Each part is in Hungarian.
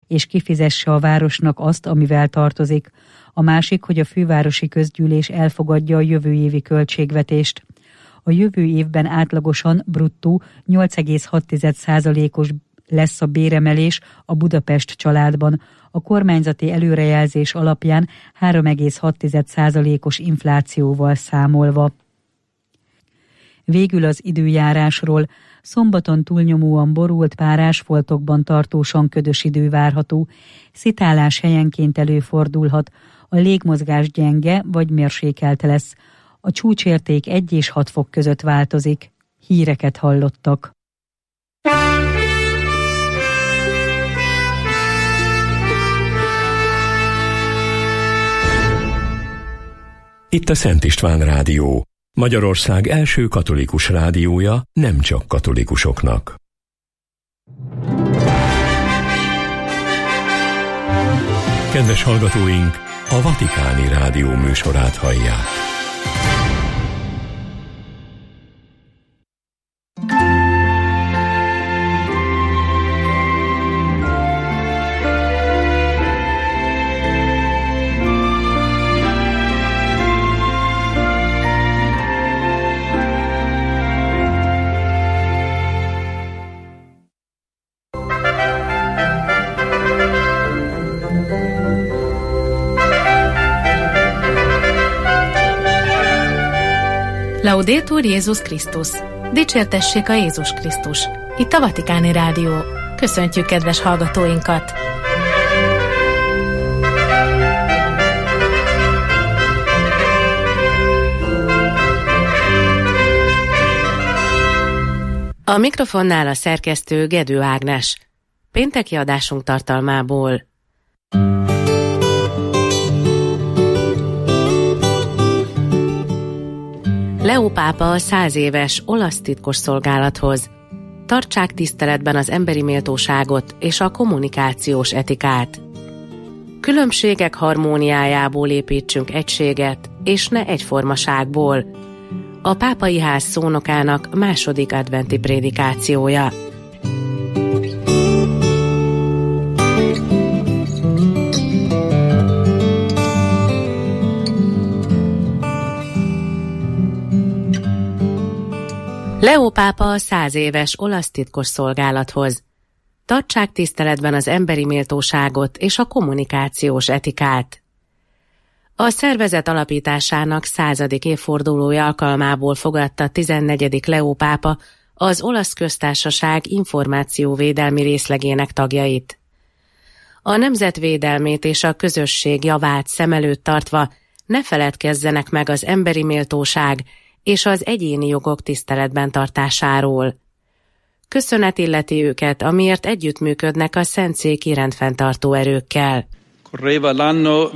és kifizesse a városnak azt, amivel tartozik. A másik, hogy a fővárosi közgyűlés elfogadja a jövő évi költségvetést. A jövő évben átlagosan bruttó 8,6%-os lesz a béremelés a Budapest családban, a kormányzati előrejelzés alapján 3,6%-os inflációval számolva. Végül az időjárásról. Szombaton túlnyomóan borult párásfoltokban tartósan ködös idő várható. Szitálás helyenként előfordulhat, a légmozgás gyenge vagy mérsékelt lesz. A csúcsérték 1 és 6 fok között változik. Híreket hallottak. Itt a Szent István Rádió, Magyarország első katolikus rádiója nem csak katolikusoknak. Kedves hallgatóink, a Vatikáni Rádió műsorát hallják. Laudetur Jézus Krisztus! Dicsértessék a Jézus Krisztus! Itt a Vatikáni Rádió. Köszöntjük kedves hallgatóinkat! A mikrofonnál a szerkesztő Gedő Ágnes. Pénteki adásunk tartalmából. Leó pápa a 100 éves olasz titkosszolgálathoz. Tartsák tiszteletben az emberi méltóságot és a kommunikációs etikát. Különbségek harmóniájából építsünk egységet, és ne egyformaságból. A pápai ház szónokának második adventi prédikációja. Leó pápa a 100 éves olasz titkosszolgálathoz. Tartsák tiszteletben az emberi méltóságot és a kommunikációs etikát. A szervezet alapításának 100. évfordulója alkalmából fogadta 14. Leó pápa az Olasz Köztársaság információvédelmi részlegének tagjait. A nemzetvédelmét és a közösség javát szem előtt tartva ne feledkezzenek meg az emberi méltóság és az egyéni jogok tiszteletben tartásáról. Köszönet illeti őket, amiért együttműködnek a szentszéki rendfenntartó erőkkel. Correva l'anno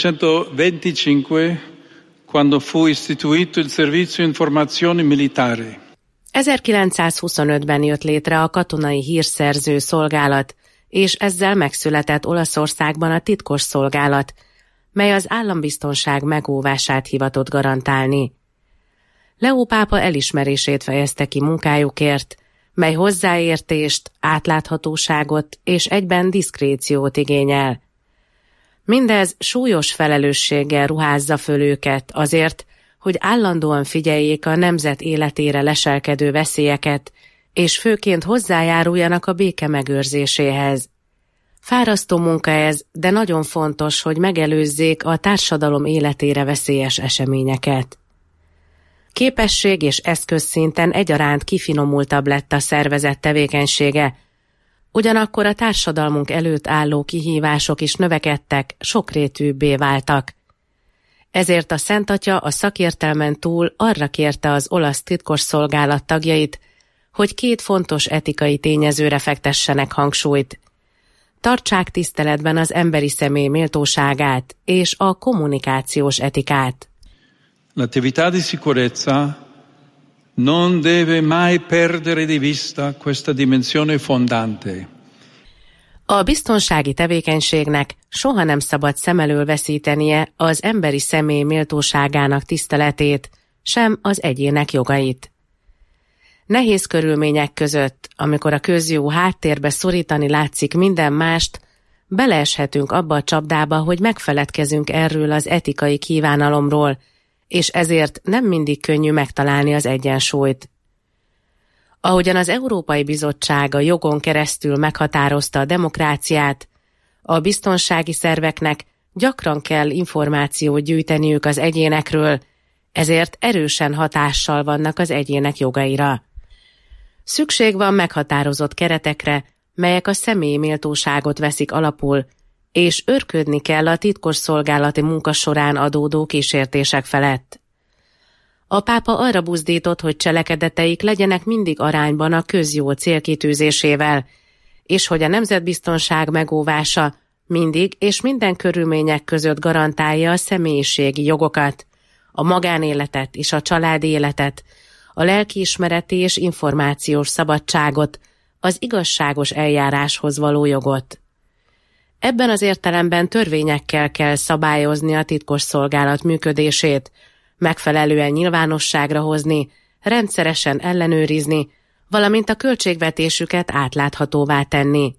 1925, quando fu istituito il Servizio Informazioni Militare. 1925-ben jött létre a katonai hírszerző szolgálat, és ezzel megszületett Olaszországban a titkos szolgálat, mely az állambiztonság megóvását hivatott garantálni. Leó pápa elismerését fejezte ki munkájukért, mely hozzáértést, átláthatóságot és egyben diszkréciót igényel. Mindez súlyos felelősséggel ruházza föl őket azért, hogy állandóan figyeljék a nemzet életére leselkedő veszélyeket, és főként hozzájáruljanak a béke megőrzéséhez. Fárasztó munka ez, de nagyon fontos, hogy megelőzzék a társadalom életére veszélyes eseményeket. Képesség és eszközszinten egyaránt kifinomultabb lett a szervezet tevékenysége, ugyanakkor a társadalmunk előtt álló kihívások is növekedtek, sokrétűbbé váltak. Ezért a Szent Atya a szakértelmen túl arra kérte az olasz titkosszolgálat tagjait, hogy 2 fontos etikai tényezőre fektessenek hangsúlyt. Tartsák tiszteletben az emberi személy méltóságát és a kommunikációs etikát. L'attività di sicurezza non deve mai perdere di vista questa dimensione fondante. A biztonsági tevékenységnek soha nem szabad szem elől veszítenie az emberi személy méltóságának tiszteletét, sem az egyének jogait. Nehéz körülmények között, amikor a közjó háttérbe szorítani látszik minden mást, beleeshetünk abba a csapdába, hogy megfeledkezünk erről az etikai kívánalomról, és ezért nem mindig könnyű megtalálni az egyensúlyt. Ahogyan az Európai Bizottság a jogon keresztül meghatározta a demokráciát, a biztonsági szerveknek gyakran kell információt gyűjteniük az egyénekről, ezért erősen hatással vannak az egyének jogaira. Szükség van meghatározott keretekre, melyek a személyi méltóságot veszik alapul, és őrködni kell a titkosszolgálati munka során adódó kísértések felett. A pápa arra buzdított, hogy cselekedeteik legyenek mindig arányban a közjó célkitűzésével, és hogy a nemzetbiztonság megóvása mindig és minden körülmények között garantálja a személyiségi jogokat, a magánéletet és a családi életet, a lelkiismereti és információs szabadságot, az igazságos eljáráshoz való jogot. Ebben az értelemben törvényekkel kell szabályozni a titkosszolgálat működését, megfelelően nyilvánosságra hozni, rendszeresen ellenőrizni, valamint a költségvetésüket átláthatóvá tenni.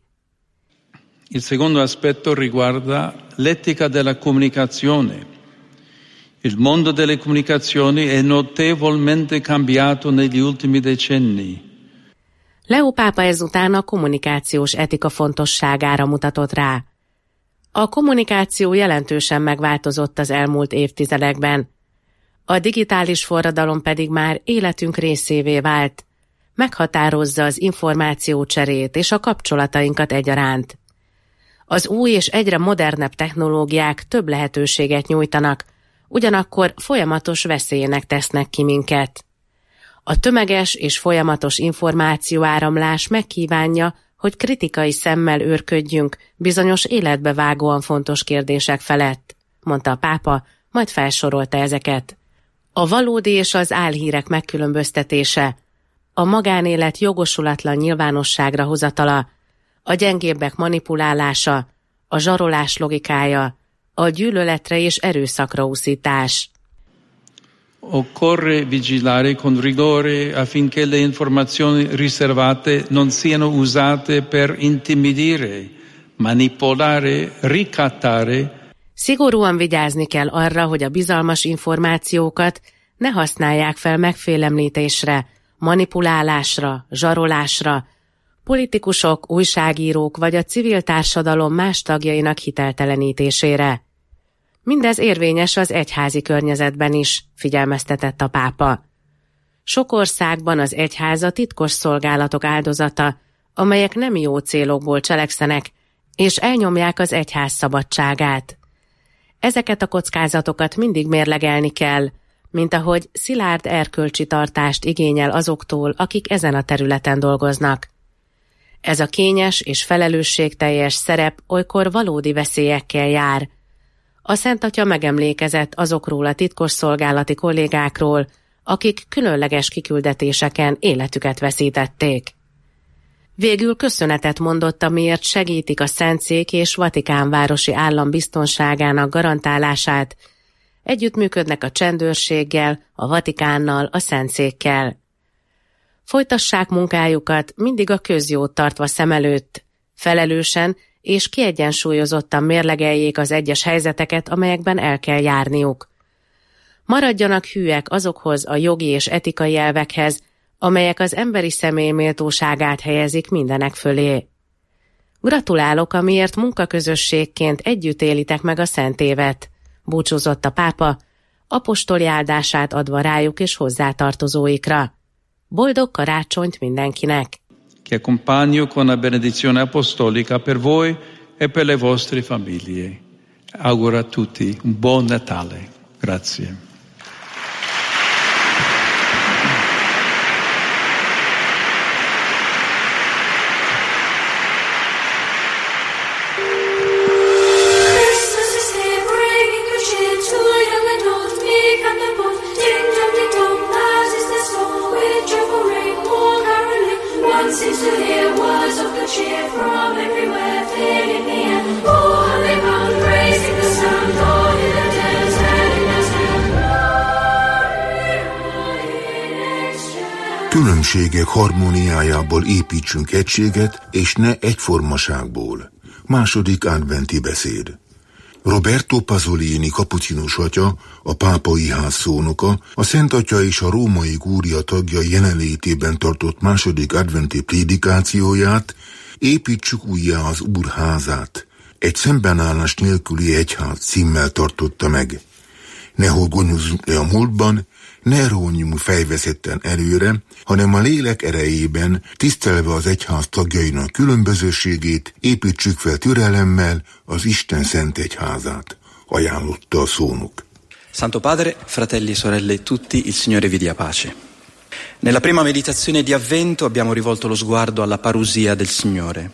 Il secondo aspetto riguarda l'etica della comunicazione. Il mondo delle comunicazioni è notevolmente cambiato negli ultimi decenni. Leó pápa ezután a kommunikációs etika fontosságára mutatott rá. A kommunikáció jelentősen megváltozott az elmúlt évtizedekben. A digitális forradalom pedig már életünk részévé vált, meghatározza az információcserét és a kapcsolatainkat egyaránt. Az új és egyre modernebb technológiák több lehetőséget nyújtanak, ugyanakkor folyamatos veszélynek tesznek ki minket. A tömeges és folyamatos információáramlás megkívánja, hogy kritikai szemmel őrködjünk bizonyos életbevágóan fontos kérdések felett, mondta a pápa, majd felsorolta ezeket. A valódi és az álhírek megkülönböztetése, a magánélet jogosulatlan nyilvánosságra hozatala, a gyengébbek manipulálása, a zsarolás logikája, a gyűlöletre és erőszakra úszítás. Occorre vigilare con rigore affinché le informazioni riservate non siano usate per intimidire, manipolare, ricattare. Szigorúan vigyázni kell arra, hogy a bizalmas információkat ne használják fel megfélemlítésre, manipulálásra, zsarolásra, politikusok, újságírók vagy a civil társadalom más tagjainak hiteltelenítésére. Mindez érvényes az egyházi környezetben is, figyelmeztetett a pápa. Sok országban az egyház a titkos szolgálatok áldozata, amelyek nem jó célokból cselekszenek, és elnyomják az egyház szabadságát. Ezeket a kockázatokat mindig mérlegelni kell, mint ahogy szilárd erkölcsi tartást igényel azoktól, akik ezen a területen dolgoznak. Ez a kényes és felelősségteljes szerep olykor valódi veszélyekkel jár. A Szent Atya megemlékezett azokról a titkosszolgálati kollégákról, akik különleges kiküldetéseken életüket veszítették. Végül köszönetet mondott, amiért segítik a Szentszék és Vatikánvárosi állam biztonságának garantálását, együttműködnek a csendőrséggel, a Vatikánnal, a Szentszékkel. Folytassák munkájukat mindig a közjót tartva szem előtt, felelősen és kiegyensúlyozottan mérlegeljék az egyes helyzeteket, amelyekben el kell járniuk. Maradjanak hűek azokhoz a jogi és etikai elvekhez, amelyek az emberi személy méltóságát helyezik mindenek fölé. Gratulálok, amiért munkaközösségként együtt élitek meg a Szent Évet, búcsúzott a pápa, apostoli áldását adva rájuk és hozzátartozóikra. Boldog karácsonyt mindenkinek! Che accompagno con la benedizione apostolica per voi e per le vostre famiglie. Auguro a tutti un buon Natale. Grazie. Seems to hear words of good cheer from everywhere, filling the air. Oh, how they bound, praising the Son, Lord in the desert, in the sun. Különbségek harmóniájából építsünk egységet, és ne egyformaságból. Második adventi beszéd. Roberto Pasolini kapucinus atya, a pápai ház szónoka, a Szent Atya és a római kúria tagja jelenlétében tartott második adventi prédikációját, építsük újjá az Úr házát, egy szembenállás nélküli egyház címmel tartotta meg. Ne horgonyozzunk le a múltban, ne rónjunk fejveszetten előre, hanem a lélek erejében, tisztelve az egyház tagjainak különbözőségét, építsük fel türelemmel az Isten szent egyházát, ajánlotta a szónok. Santo Padre, fratelli e sorelle tutti, il Signore vi dia pace. Nella prima meditazione di Avvento abbiamo rivolto lo sguardo alla parousia del Signore.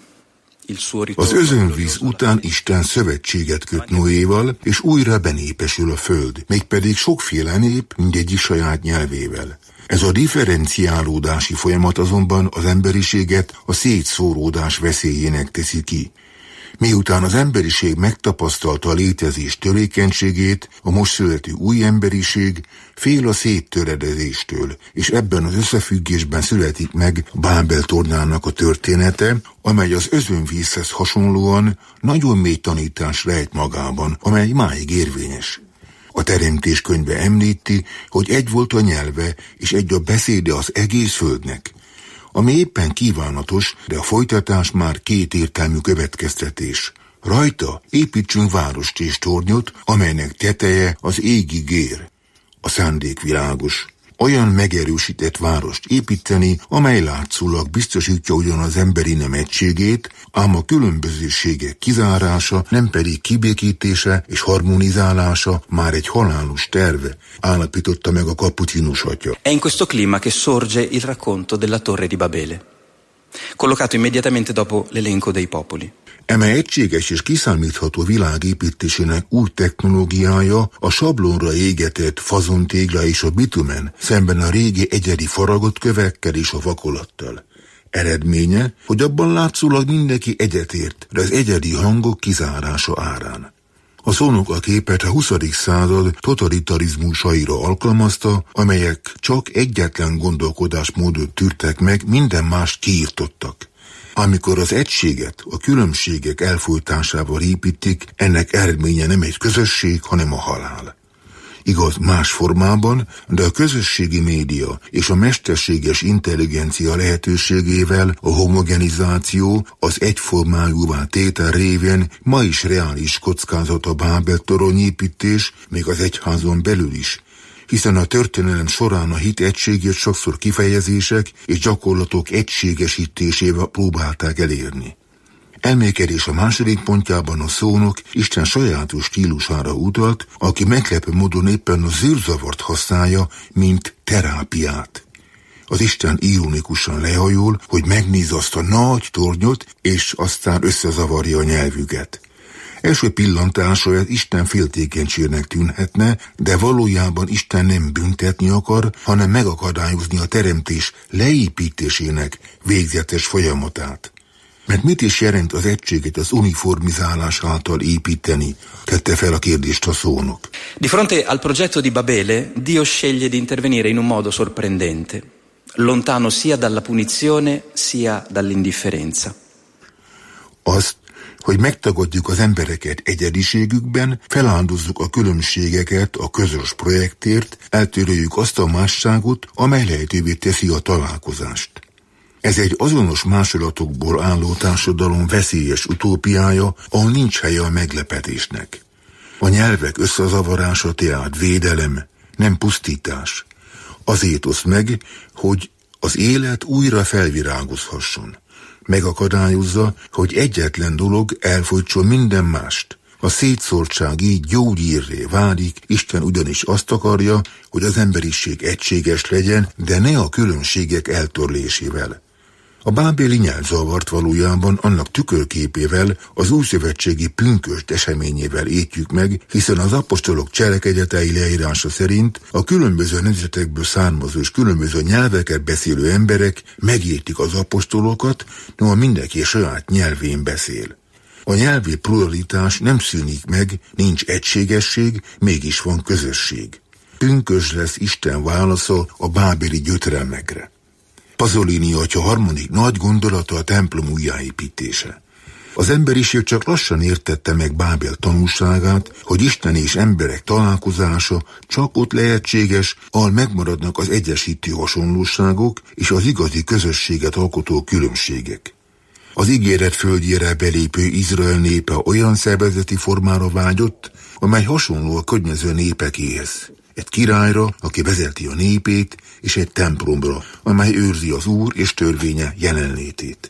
Az özönvíz után Isten szövetséget köt Noéval, és újra benépesül a föld, mégpedig sokféle nép, mindegyik saját nyelvével. Ez a differenciálódási folyamat azonban az emberiséget a szétszóródás veszélyének teszi ki. Miután az emberiség megtapasztalta a létezés törékenységét, a most születő új emberiség fél a széttöredezéstől, és ebben az összefüggésben születik meg Bábel tornának a története, amely az özönvízhez hasonlóan nagyon mély tanítást rejt magában, amely máig érvényes. A Teremtés könyve említi, hogy egy volt a nyelve, és egy a beszéde az egész földnek. Ami éppen kívánatos, de a folytatás már kétértelmű következtetés. Rajta építsünk várost és tornyot, amelynek teteje az égig ér. A szándék világos. Olyan megerősített várost építeni, amely látszólag biztosítja ugyan az emberi nem egységét, ám a különbözőségek kizárása, nem pedig kibékítése és harmonizálása már egy halálos terve, állapította meg a kapucinus atya. È in questo clima che sorge il racconto della Torre di Babele, collocato immediatamente dopo l'elenco dei popoli. Eme egységes és kiszámítható világ építésének új technológiája a sablonra égetett fazontégla és a bitumen, szemben a régi egyedi faragott kövekkel és a vakolattal. Eredménye, hogy abban látszólag mindenki egyetért, de az egyedi hangok kizárása árán. A szónok a képet a 20. század totalitarizmusaira alkalmazta, amelyek csak egyetlen gondolkodásmódot tűrtek meg, minden mást kiirtottak. Amikor az egységet a különbségek elfojtásával építik, ennek eredménye nem egy közösség, hanem a halál. Igaz, más formában, de a közösségi média és a mesterséges intelligencia lehetőségével a homogenizáció, az egyformájúvá tétel révén ma is reális kockázat a Bábel-torony építés, még az egyházon belül is, hiszen a történelem során a hit egységét sokszor kifejezések és gyakorlatok egységesítésével próbálták elérni. Elmékedés a második pontjában a szónok Isten sajátos stílusára utalt, aki meglepő módon éppen a zűrzavart használja, mint terápiát. Az Isten ironikusan lehajol, hogy megnézze azt a nagy tornyot, és aztán összezavarja a nyelvüket. Első pillantásra ez Isten féltékenységnek tűnhetne, de valójában Isten nem büntetni akar, hanem megakadályozni a teremtés leépítésének végzetes folyamatát. Mert mit is jelent az egységet az uniformizálás által építeni? Tette fel a kérdést a szónok. Di fronte al progetto di Babele, Dio sceglie di intervenire in un modo sorprendente, lontano sia dalla punizione sia dall'indifferenza. Azt, hogy megtagadjuk az embereket egyediségükben, feláldozzuk a különbségeket a közös projektért, eltöröljük azt a másságot, amely lehetővé teszi a találkozást. Ez egy azonos másolatokból álló társadalom veszélyes utópiája, ahol nincs helye a meglepetésnek. A nyelvek összezavarása tehát védelem, nem pusztítás. Azért osz meg, hogy az élet újra felvirágozhasson. Megakadályozza, hogy egyetlen dolog elfolytson minden mást. A szétszórtság így gyógyírré válik, Isten ugyanis azt akarja, hogy az emberiség egységes legyen, de ne a különbségek eltörlésével. A bábéli nyelvzavart valójában annak tükörképével, az újszövetségi pünkösd eseményével értjük meg, hiszen az apostolok cselekedetei leírása szerint a különböző nemzetekből származó és különböző nyelveket beszélő emberek megértik az apostolokat, noha mindenki saját nyelvén beszél. A nyelvi pluralitás nem szűnik meg, nincs egységesség, mégis van közösség. Pünkösd lesz Isten válasza a bábéli gyötrelmekre. Pasolini atya harmadik nagy gondolata a templom újjáépítése. Az emberiség csak lassan értette meg Bábel tanulságát, hogy Isten és emberek találkozása csak ott lehetséges, ahol megmaradnak az egyesítő hasonlóságok és az igazi közösséget alkotó különbségek. Az ígéret földjére belépő Izrael népe olyan szervezeti formára vágyott, amely hasonló a környező népekéhez. Egy királyra, aki vezeti a népét, és egy templomra, amely őrzi az Úr és törvénye jelenlétét.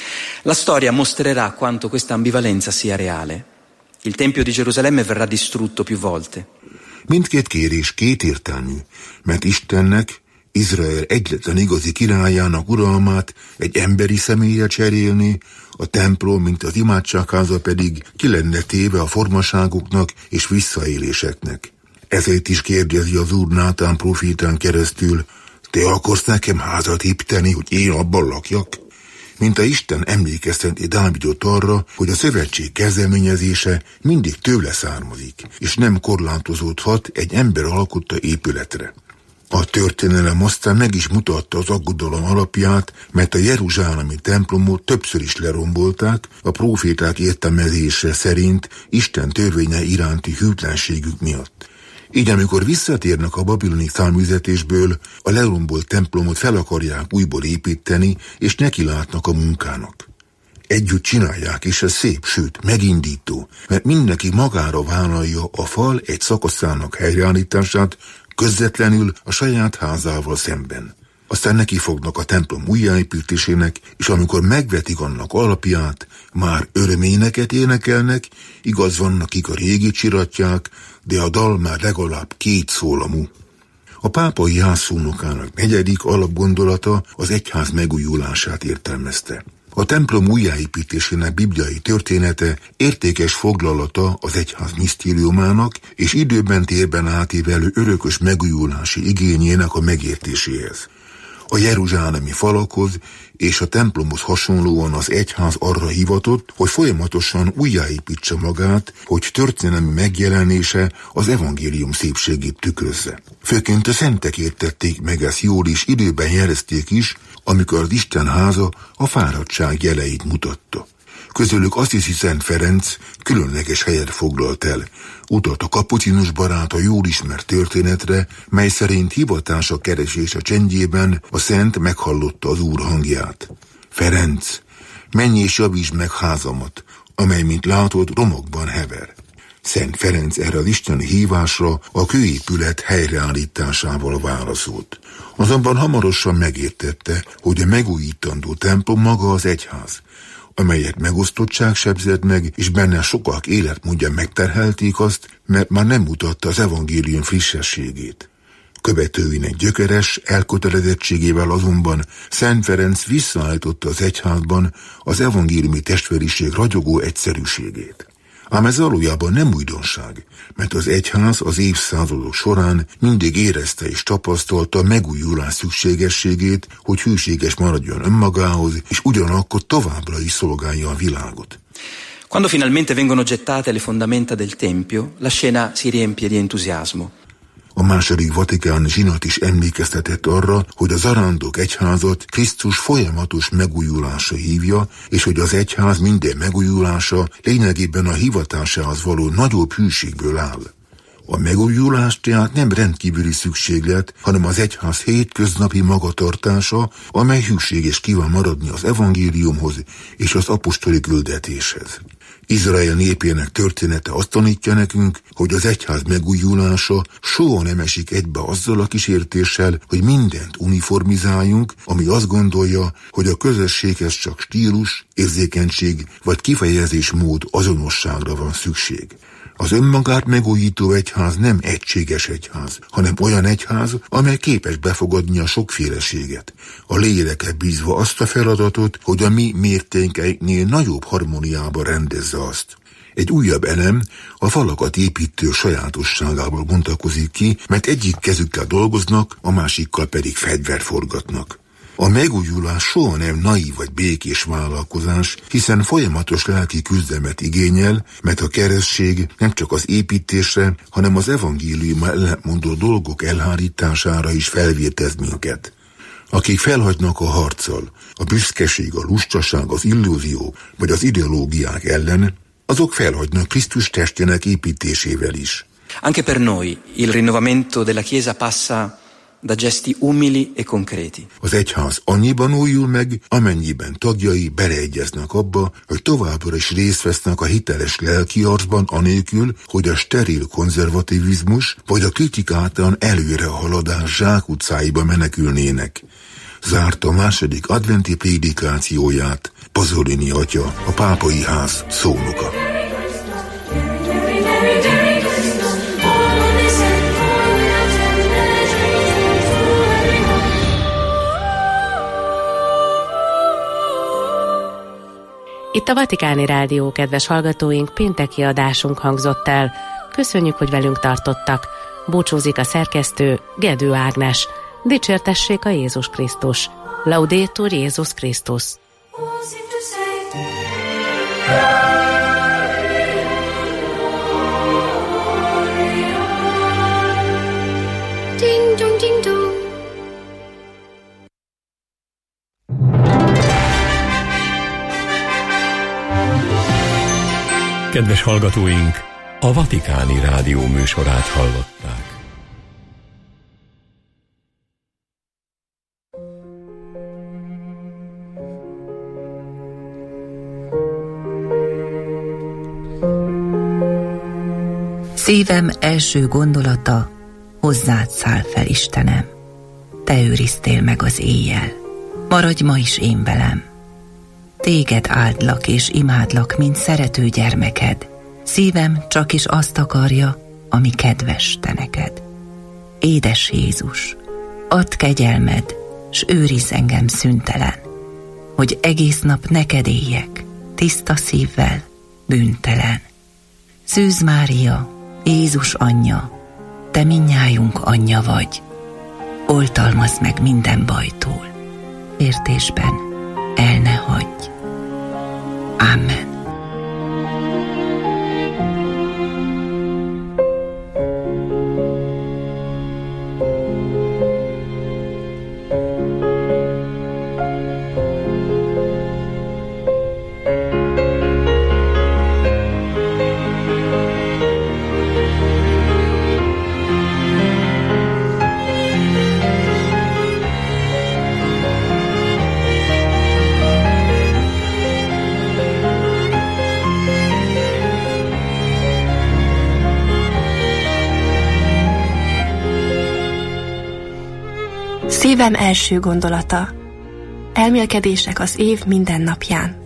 La storia mostrerà quanto questa ambivalenza sia reale. Il Tempio di Gerusalemme verrà distrutto più volte. Mindkét kérés kétértelmű, mert Istennek, Izrael egyetlen igazi királyának uralmát egy emberi személlyel cserélni, a templom, mint az imádságháza pedig ki lenne téve a formaságoknak és visszaéléseknek. Ezért is kérdezi az Úr Nátán profétán keresztül, te akarsz nekem házat építeni, hogy én abban lakjak? Mint a Isten emlékezteti Dávidot arra, hogy a szövetség kezdeményezése mindig tőle származik, és nem korlátozódhat egy ember alkotta épületre. A történelem aztán meg is mutatta az aggodalom alapját, mert a jeruzsálemi templomot többször is lerombolták, a próféták értelmezése szerint Isten törvénye iránti hűtlenségük miatt. Így amikor visszatérnek a babiloni száműzetésből, a lerombolt templomot fel akarják újból építeni, és nekilátnak a munkának. Együtt csinálják, és ez szép, sőt, megindító, mert mindenki magára vállalja a fal egy szakaszának helyreállítását, közvetlenül a saját házával szemben. Aztán nekifognak a templom újjáépítésének, és amikor megvetik annak alapját, már öröményeket énekelnek, igaz vannak, akik a régit csiratják, de a dal már legalább 2 szólamú. A pápai házszónokának 4. alapgondolata az egyház megújulását értelmezte. A templom újjáépítésének bibliai története értékes foglalata az egyház misztériumának és időben térben átívelő örökös megújulási igényének a megértéséhez. A jeruzsálemi falakhoz és a templomhoz hasonlóan az egyház arra hivatott, hogy folyamatosan újjáépítse magát, hogy történelmi megjelenése az evangélium szépségét tükrözze. Főként a szentek értették meg ezt jól, és időben jelezték is, amikor az Isten háza a fáradtság jeleit mutatta. Közülük Assisi Szent Ferenc különleges helyet foglalt el. Utalt a kapucinus barát a jól ismert történetre, mely szerint hivatása keresése csendjében a szent meghallotta az Úr hangját. Ferenc, menj és javítsd meg házamat, amely, mint látod, romokban hever. Szent Ferenc erre az isteni hívásra a kőépület helyreállításával válaszolt. Azonban hamarosan megértette, hogy a megújítandó templom maga az egyház, amelyet megosztottság sebzett meg, és benne sokak életmódja megterhelték azt, mert már nem mutatta az evangélium frissességét. Követőinek gyökeres elkötelezettségével azonban Szent Ferenc visszaállította az egyházban az evangéliumi testvériség ragyogó egyszerűségét. Ám ez valójában nem újdonság, mert az egyház az évszázadok során mindig érezte és tapasztalta megújulás szükségességét, hogy hűséges maradjon önmagához, és ugyanakkor továbbra is szolgálja a világot. Quando finalmente vengono gettate le fondamenta del Tempio, la scena si riempie di entusiasmo. A második vatikáni zsinat is emlékeztetett arra, hogy az arándok egyházat Krisztus folyamatos megújulása hívja, és hogy az egyház minden megújulása lényegében a hivatásához való nagyobb hűségből áll. A megújulás tehát nem rendkívüli szükséglet, hanem az egyház hétköznapi magatartása, amely hűséges kíván maradni az evangéliumhoz és az apostoli küldetéshez. Izrael népének története azt tanítja nekünk, hogy az egyház megújulása soha nem esik egybe azzal a kísértéssel, hogy mindent uniformizáljunk, ami azt gondolja, hogy a közösséghez csak stílus, érzékenység vagy kifejezésmód azonosságra van szükség. Az önmagát megújító egyház nem egységes egyház, hanem olyan egyház, amely képes befogadni a sokféleséget. A lélekre bízva azt a feladatot, hogy a mi mértékeinknél nagyobb harmóniába rendezze azt. Egy újabb elem a falakat építő sajátosságából bontakozik ki, mert egyik kezükkel dolgoznak, a másikkal pedig fegyvert forgatnak. A megújulás soha nem naív vagy békés vállalkozás, hiszen folyamatos lelki küzdelmet igényel, mert a keresztség nem csak az építésre, hanem az evangélium ellentmondó dolgok elhárítására is felvértez minket. Akik felhagynak a harccal, a büszkeség, a lustaság, az illúzió vagy az ideológiák ellen, azok felhagynak Krisztus testjének építésével is. Anche per noi il rinnovamento della Chiesa passa da gesti umili e concreti. Az egyház annyiban újul meg, amennyiben tagjai beleegyeznek abba, hogy továbbra is részt vesznek a hiteles lelkiarcban anélkül, hogy a steril konzervativizmus vagy a kritikátlan előrehaladás zsákutcáiba menekülnének. Zárta a második adventi prédikációját Pasolini atya, a pápai ház szónoka. Itt a Vatikáni Rádió, kedves hallgatóink, pénteki adásunk hangzott el. Köszönjük, hogy velünk tartottak. Búcsúzik a szerkesztő, Gedő Ágnes. Dicsértessék a Jézus Krisztus. Laudetur Jézus Krisztus. Ding dong ding dong. Kedves hallgatóink, a Vatikáni Rádió műsorát hallották. Szívem első gondolata, hozzád száll fel, Istenem. Te őriztél meg az éjjel, maradj ma is én velem. Téged áldlak és imádlak, mint szerető gyermeked. Szívem csak is azt akarja, ami kedves te neked. Édes Jézus, add kegyelmed, s őrizz engem szüntelen, hogy egész nap neked éljek, tiszta szívvel, bűntelen. Szűz Mária, Jézus anyja, te mindnyájunk anyja vagy. Oltalmazd meg minden bajtól, értésben el ne hagyj. Amen. Szívem első gondolata. Elmélkedések az év minden napján.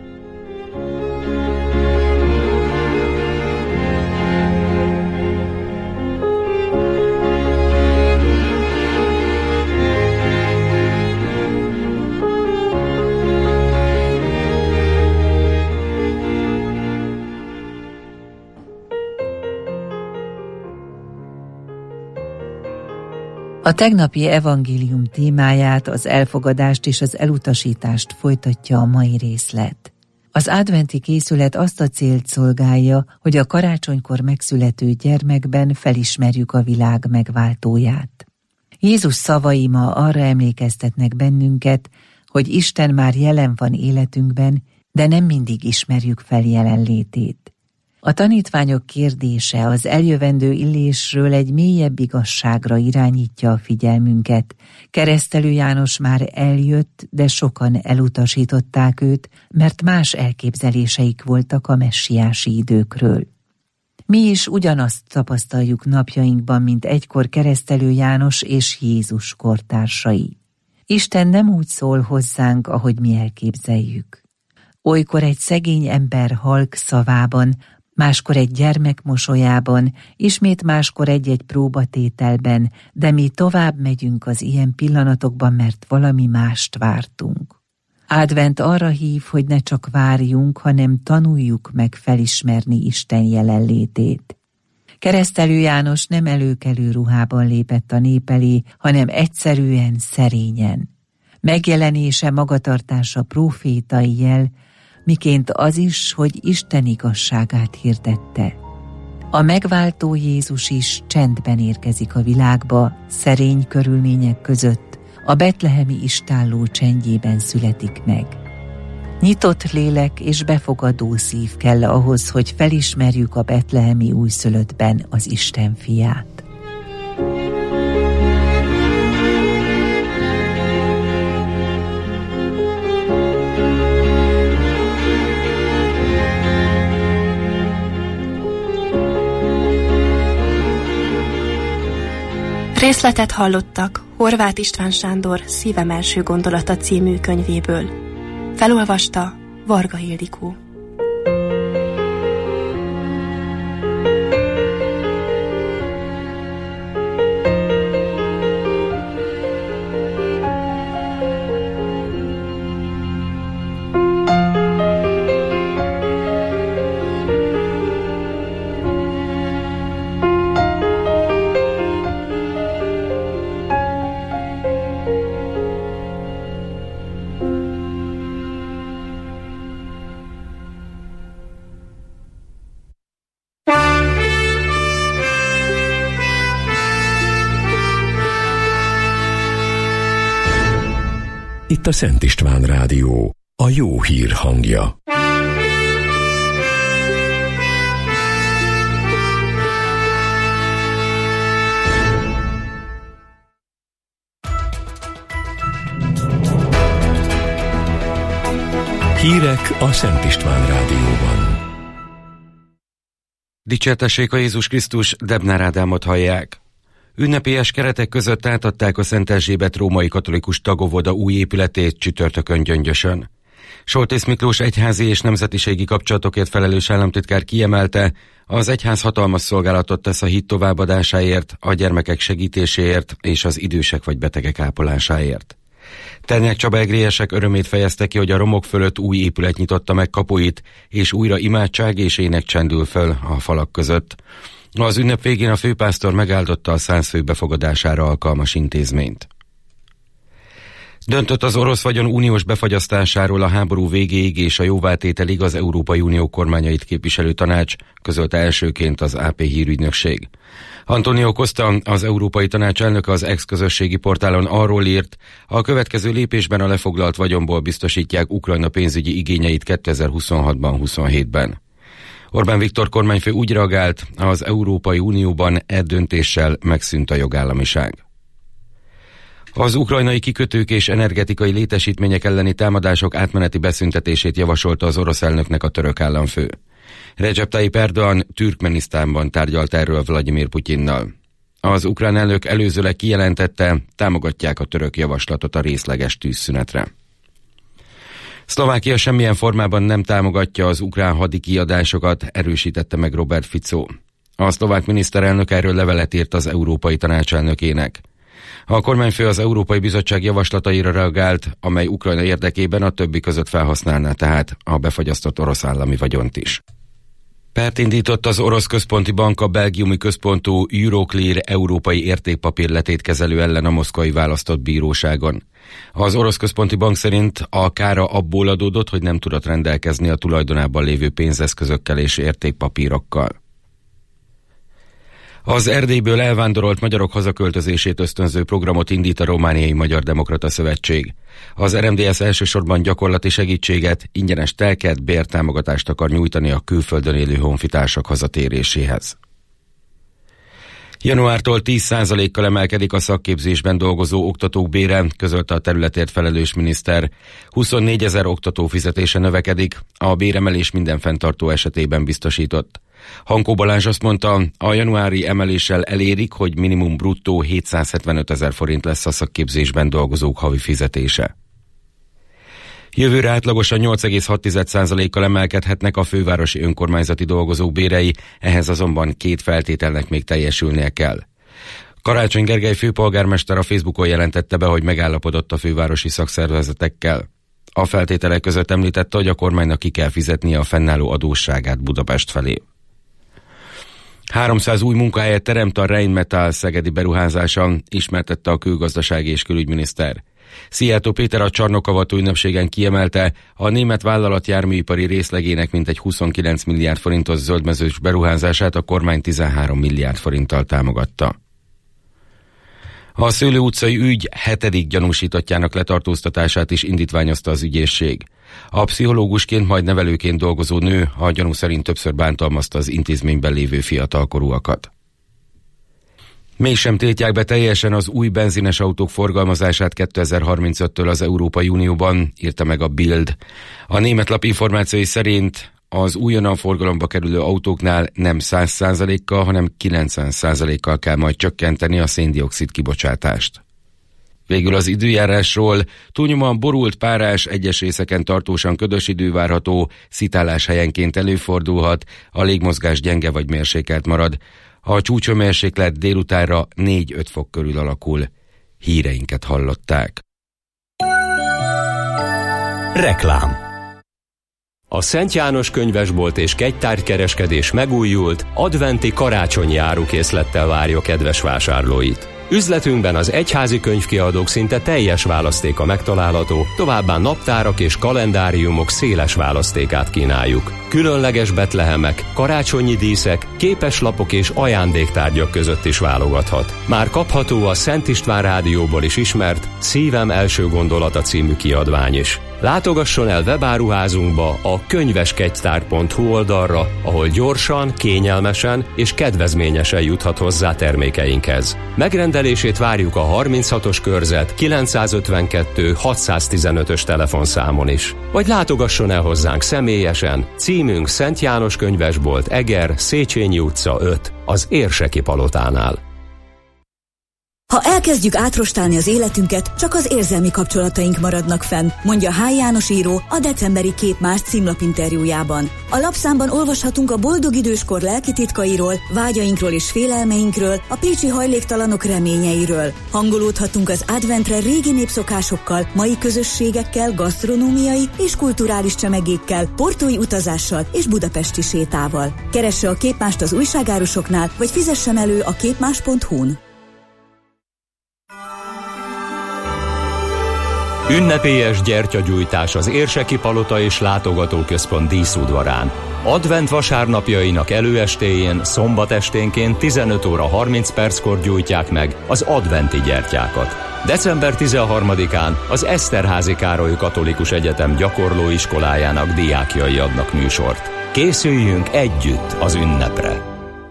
A tegnapi evangélium témáját, az elfogadást és az elutasítást folytatja a mai részlet. Az adventi készület azt a célt szolgálja, hogy a karácsonykor megszülető gyermekben felismerjük a világ megváltóját. Jézus szavai ma arra emlékeztetnek bennünket, hogy Isten már jelen van életünkben, de nem mindig ismerjük fel jelenlétét. A tanítványok kérdése az eljövendő illésről egy mélyebb igazságra irányítja a figyelmünket. Keresztelő János már eljött, de sokan elutasították őt, mert más elképzeléseik voltak a messiási időkről. Mi is ugyanazt tapasztaljuk napjainkban, mint egykor Keresztelő János és Jézus kortársai. Isten nem úgy szól hozzánk, ahogy mi elképzeljük. Olykor egy szegény ember halk szavában, máskor egy gyermek mosolyában, ismét máskor egy-egy próbatételben, de mi tovább megyünk az ilyen pillanatokban, mert valami mást vártunk. Advent arra hív, hogy ne csak várjunk, hanem tanuljuk meg felismerni Isten jelenlétét. Keresztelő János nem előkelő ruhában lépett a nép elé, hanem egyszerűen, szerényen. Megjelenése, magatartása prófétai jel, miként az is, hogy Isten igazságát hirdette. A megváltó Jézus is csendben érkezik a világba, szerény körülmények között, a betlehemi istálló csendjében születik meg. Nyitott lélek és befogadó szív kell ahhoz, hogy felismerjük a betlehemi újszülöttben az Isten fiát. Részletet hallottak Horváth István Sándor Szívem első gondolata című könyvéből. Felolvasta Varga Ildikó. Itt a Szent István Rádió, a jó hír hangja. Hírek a Szent István Rádióban. Dicsértessék a Jézus Krisztus, Debnár Ádámot hallják. Ünnepélyes keretek között átadták a Szent Erzsébet római katolikus tagóvoda új épületét csütörtökön Gyöngyösön. Soltész Miklós egyházi és nemzetiségi kapcsolatokért felelős államtitkár kiemelte, az egyház hatalmas szolgálatot tesz a hit továbbadásáért, a gyermekek segítéséért és az idősek vagy betegek ápolásáért. Ternyák Csaba egrélyesek örömét fejezte ki, hogy a romok fölött új épület nyitotta meg kapuit, és újra imádság és ének csendül föl a falak között. Az ünnep végén a főpásztor megáldotta a 100 fő befogadására alkalmas intézményt. Döntött az orosz vagyon uniós befagyasztásáról a háború végéig és a jóvátételig az Európai Unió kormányait képviselő tanács, közölte elsőként az AP hírügynökség. Antonio Costa, az Európai Tanács elnöke az ex-közösségi portálon arról írt, a következő lépésben a lefoglalt vagyonból biztosítják Ukrajna pénzügyi igényeit 2026-27-ben. Orbán Viktor kormányfő úgy reagált, az Európai Unióban döntéssel megszűnt a jogállamiság. Az ukrajnai kikötők és energetikai létesítmények elleni támadások átmeneti beszüntetését javasolta az orosz elnöknek a török államfő. Recep Tayyip Erdoğan Türkmenisztánban tárgyalt erről Vladimir Putyinnal. Az ukrán elnök előzőleg kijelentette, támogatják a török javaslatot a részleges tűzszünetre. Szlovákia semmilyen formában nem támogatja az ukrán hadi kiadásokat, erősítette meg Robert Fico. A szlovák miniszterelnök erről levelet írt az Európai Tanács elnökének. A kormányfő az Európai Bizottság javaslataira reagált, amely Ukrajna érdekében a többi között felhasználná tehát a befagyasztott orosz állami vagyont is. Pert indított az orosz központi bank a belgiumi központú Euroclear európai értékpapírletét kezelő ellen a moszkvai választott bíróságon. Az orosz központi bank szerint a kára abból adódott, hogy nem tudott rendelkezni a tulajdonában lévő pénzeszközökkel és értékpapírokkal. Az Erdélyből elvándorolt magyarok hazaköltözését ösztönző programot indít a Romániai Magyar Demokrata Szövetség. Az RMDSZ elsősorban gyakorlati segítséget, ingyenes telket, bértámogatást akar nyújtani a külföldön élő honfitársak hazatéréséhez. Januártól 10%-kal emelkedik a szakképzésben dolgozó oktatók bére, közölte a területért felelős miniszter. 24 000 oktató fizetése növekedik, a béremelés minden fenntartó esetében biztosított. Hankó Balázs azt mondta, a januári emeléssel elérik, hogy minimum bruttó 775 000 forint lesz a szakképzésben dolgozók havi fizetése. Jövőre átlagosan 8,6%-kal emelkedhetnek a fővárosi önkormányzati dolgozók bérei, ehhez azonban 2 feltételnek még teljesülnie kell. Karácsony Gergely főpolgármester a Facebookon jelentette be, hogy megállapodott a fővárosi szakszervezetekkel. A feltételek között említette, hogy a kormánynak ki kell fizetnie a fennálló adósságát Budapest felé. 300 új munkahelyet teremt a Rheinmetall szegedi beruházása, ismertette a külgazdasági és külügyminiszter. Szijjártó Péter a csarnokavató ünnepségen kiemelte, a német vállalat járműipari részlegének mintegy 29 milliárd forintos zöldmezős beruházását a kormány 13 milliárd forinttal támogatta. A Szőlő utcai ügy 7. gyanúsítottjának letartóztatását is indítványozta az ügyészség. A pszichológusként, majd nevelőként dolgozó nő a gyanú szerint többször bántalmazta az intézményben lévő fiatalkorúakat. Mégsem tiltják be teljesen az új benzines autók forgalmazását 2035-től az Európai Unióban, írta meg a Bild. A német lap információi szerint az újonnan forgalomba kerülő autóknál nem 100%-kal, hanem 90%-kal kell majd csökkenteni a szén-dioxid kibocsátást. Végül az időjárásról: túlnyomóan borult, párás, egyes részeken tartósan ködös idő várható, szitálás helyenként előfordulhat, a légmozgás gyenge vagy mérsékelt marad. A csúcshőmérséklet délutánra 4-5 fok körül alakul. Híreinket hallották. Reklám. A Szent János könyvesbolt és kegytárgykereskedés megújult, adventi karácsonyi árukészlettel várja kedves vásárlóit. Üzletünkben az egyházi könyvkiadók szinte teljes választéka megtalálható, továbbá naptárak és kalendáriumok széles választékát kínáljuk. Különleges betlehemek, karácsonyi díszek, képeslapok és ajándéktárgyak között is válogathat. Már kapható a Szent István Rádióból is ismert Szívem első gondolata című kiadvány is. Látogasson el webáruházunkba, a könyveskegytár.hu oldalra, ahol gyorsan, kényelmesen és kedvezményesen juthat hozzá termékeinkhez. Megrendelését várjuk a 36-os körzet 952 615-ös telefonszámon is. Vagy látogasson el hozzánk személyesen, címünk Szent János könyvesbolt, Eger, Széchenyi utca 5, az Érseki palotánál. Ha elkezdjük átrostálni az életünket, csak az érzelmi kapcsolataink maradnak fenn, mondja H. János író a decemberi Kép Más címlapinterjújában. A lapszámban olvashatunk a boldog időskor lelki titkairól, vágyainkról és félelmeinkről, a pécsi hajléktalanok reményeiről. Hangolódhatunk az adventre régi népszokásokkal, mai közösségekkel, gasztronómiai és kulturális csemegékkel, portói utazással és budapesti sétával. Keresse a Kép Mást az újságárusoknál, vagy fizessen elő a képmás.hu-n. Ünnepélyes gyertyagyújtás az Érseki Palota és Látogatóközpont díszudvarán. Advent vasárnapjainak előestéjén, szombat esténként 15 óra 30 perckor gyújtják meg az adventi gyertyákat. December 13-án az Eszterházy Károly Katolikus Egyetem gyakorlóiskolájának diákjai adnak műsort. Készüljünk együtt az ünnepre!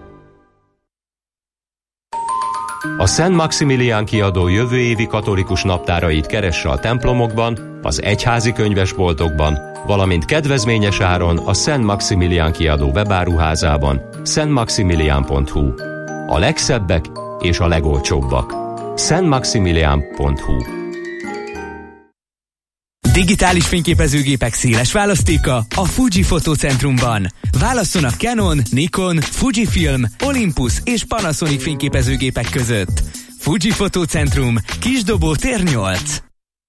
A Szent Maximilián kiadó jövő évi katolikus naptárait keresse a templomokban, az egyházi könyvesboltokban, valamint kedvezményes áron a Szent Maximilián kiadó webáruházában, szentmaximilián.hu. A legszebbek és a legolcsóbbak. szentmaximilián.hu. Digitális fényképezőgépek széles választéka a Fuji Fotócentrumban. Válasszon a Canon, Nikon, Fujifilm, Olympus és Panasonic fényképezőgépek között. Fuji Fotócentrum, Kisdobó tér 8.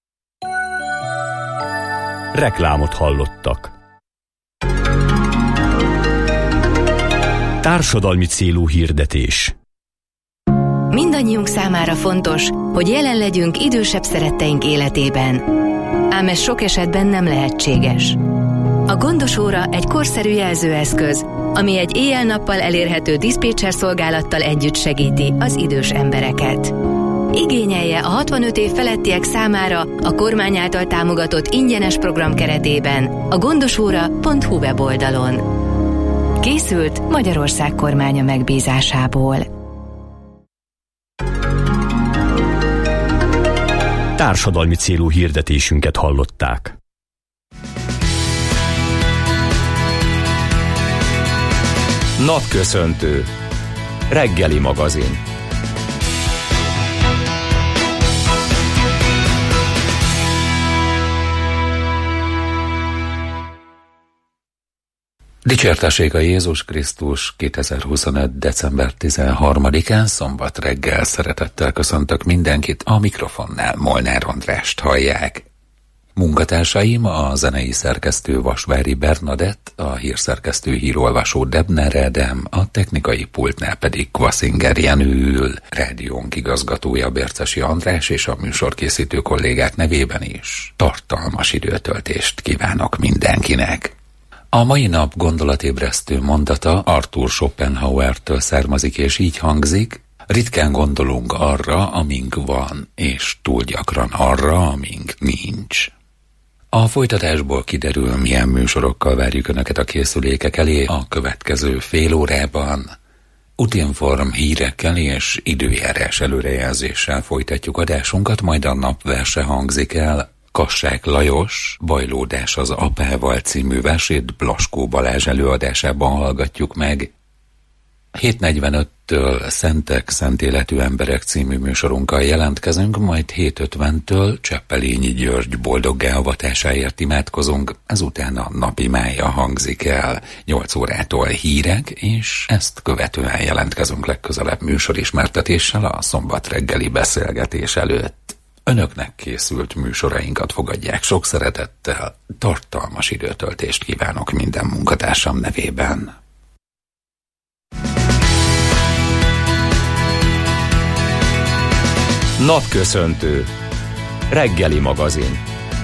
Reklámot hallottak. Társadalmi célú hirdetés. Mindannyiunk számára fontos, hogy jelen legyünk idősebb szeretteink életében. Ám ez sok esetben nem lehetséges. A gondos óra egy korszerű jelzőeszköz, ami egy éjjel-nappal elérhető diszpécser szolgálattal együtt segíti az idős embereket. Igényelje a 65 év felettiek számára a kormány által támogatott ingyenes program keretében a gondosóra.hu weboldalon. Készült Magyarország kormánya megbízásából. Társadalmi célú hirdetésünket hallották. Napköszöntő. Reggeli magazin. Dicsértessék a Jézus Krisztus. 2025. december 13-án szombat reggel szeretettel köszöntök mindenkit, a mikrofonnál Molnár Andrást hallják. Munkatársaim a zenei szerkesztő Vasvári Bernadett, a hírszerkesztő hírolvasó Debner Edem, a technikai pultnál pedig Kvaszinger Jenő ül, rádiónk igazgatója Bércesi András és a műsorkészítő kollégák nevében is tartalmas időtöltést kívánok mindenkinek. A mai nap gondolatébresztő mondata Arthur Schopenhauertől származik, és így hangzik: Ritkán gondolunk arra, amink van, és túl gyakran arra, amink nincs. A folytatásból kiderül, milyen műsorokkal várjuk Önöket a készülékek elé a következő fél órában. Útinform hírekkel és időjárás előrejelzéssel folytatjuk adásunkat, majd a napverse hangzik el. Kassák Lajos, Bajlódás az apával című versét Blaskó Balázs előadásában hallgatjuk meg. 7:45-től Szentek, Szent Életű Emberek című műsorunkkal jelentkezünk, majd 7:50-től Cseppelényi György boldoggá avatásáért imádkozunk, ezután a napi mája hangzik el. 8 órától hírek, és ezt követően jelentkezünk legközelebb műsorismertetéssel a szombat reggeli beszélgetés előtt. Önöknek készült műsorainkat fogadják sok szeretettel, tartalmas időtöltést kívánok minden munkatársam nevében. Napköszöntő. Reggeli magazin.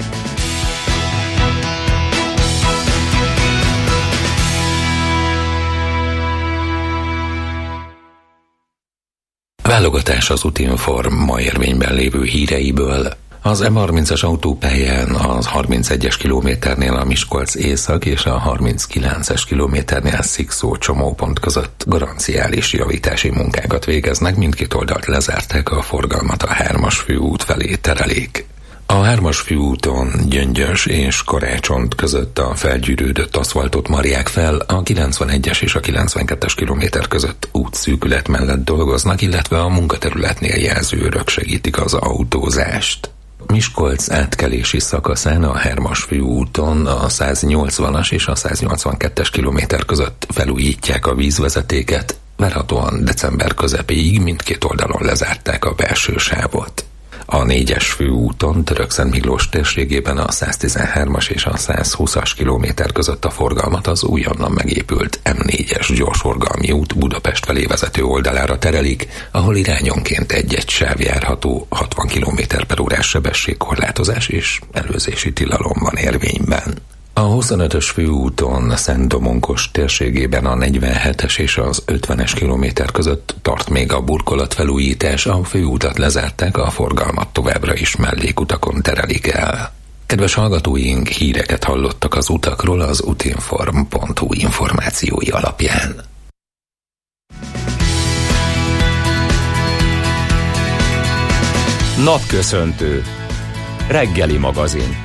Válogatás az Útinform ma érvényben lévő híreiből. Az M30-as autópályán az 31-es kilométernél a Miskolc észak és a 39-es kilométernél Szikszó csomópont között garanciális javítási munkákat végeznek, mindkét oldalt lezárták, a forgalmat a 3-as főút felé terelik. A 3-as főúton Gyöngyös és Karácsont között a felgyűrődött aszfaltot marják fel, a 91-es és a 92-es kilométer között útszűkület mellett dolgoznak, illetve a munkaterületnél jelzőrök segítik az autózást. Miskolc átkelési szakaszán a 3-as főúton a 180-as és a 182-es kilométer között felújítják a vízvezetéket, várhatóan december közepéig mindkét oldalon lezárták a belső sávot. A 4-es főúton Törökszentmiklós térségében a 113-as és a 120-as kilométer között a forgalmat az újonnan megépült M4-es gyorsforgalmi út Budapest felé vezető oldalára terelik, ahol irányonként egy-egy sáv járható, 60 km/h sebességkorlátozás és előzési tilalom van érvényben. A 25-ös főúton Szent-Domonkos térségében a 47-es és az 50-es kilométer között tart még a burkolatfelújítás, a főútat lezárták, a forgalmat továbbra is mellékutakon terelik el. Kedves hallgatóink, híreket hallottak az utakról az utinform.hu információi alapján. Napköszöntő. Reggeli magazin.